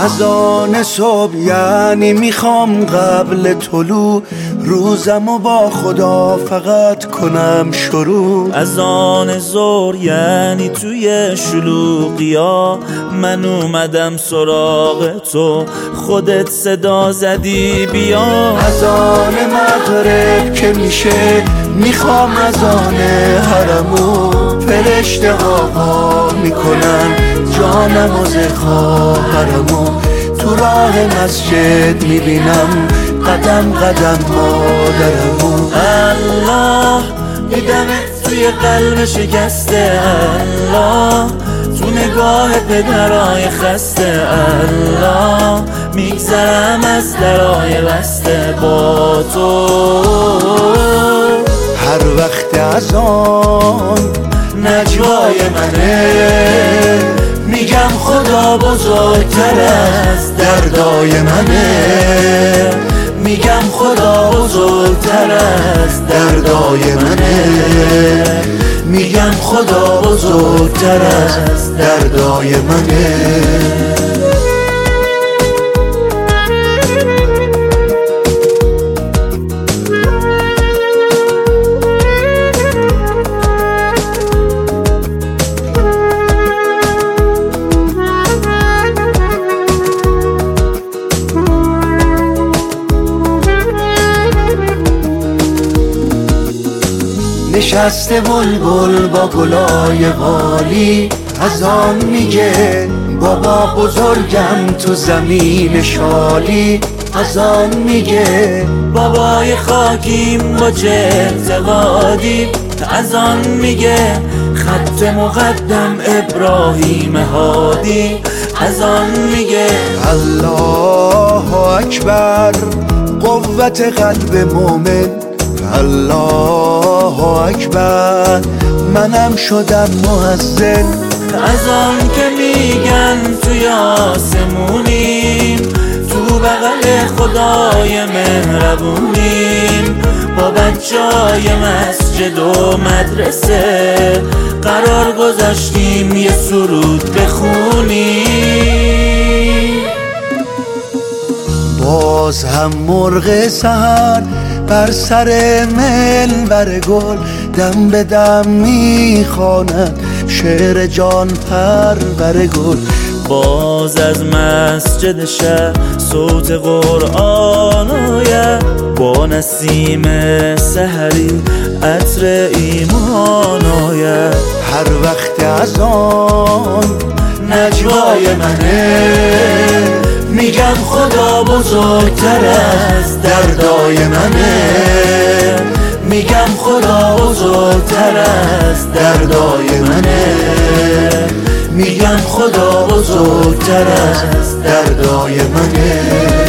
اذان صبح یعنی میخوام قبل طلوع روزمو با خدا فقط کنم شروع. اذان ظهر یعنی توی شلوغیا من اومدم سراغ تو، خودت صدا زدی بیا. اذان مغرب که میشه میخوام اذان حرمو، فرشته آقا میکنن جانم و خواهرمو. تو راه مسجد میبینم قدم قدم مادرمو. الله دیدمت توی قلب شکسته، الله تو نگاه پدرای خسته، الله میگذرم از درای بسته با تو. هر وقت اذان نجوای منه، میگم خدا بزرگتر از دردای منه، میگم خدا بزرگتر از دردای منه، میگم خدا بزرگتر از دردای منه. نشسته بلبل با گلای والی، اذان میگه بابا بزرگم تو زمین شالی. اذان میگه بابای خاکیم با چه اعتقادی، اذان میگه خط مقدم ابراهیم هادی. اذان میگه الله اکبر قوت قلب مومن، الله اکبر منم شدم مؤذن. اذان که میگن توی آسمونیم، تو بغل خدای مهربونیم، با بچهای مسجد و مدرسه قرار گذاشتیم یه سرود بخونیم. باز هم مرغ سحر بر سر منبر گل دم به دم میخواند شعر جان پرور گل. باز از مسجد شهر صوت قرآن آید، با نسیم سحری عطر ایمان آید. هر وقت اذان نجوای منه، میگم خدا بزرگتر از دردای منه، میگم خدا بزرگتر از دردای منه، میگم خدا بزرگتر از دردای منه.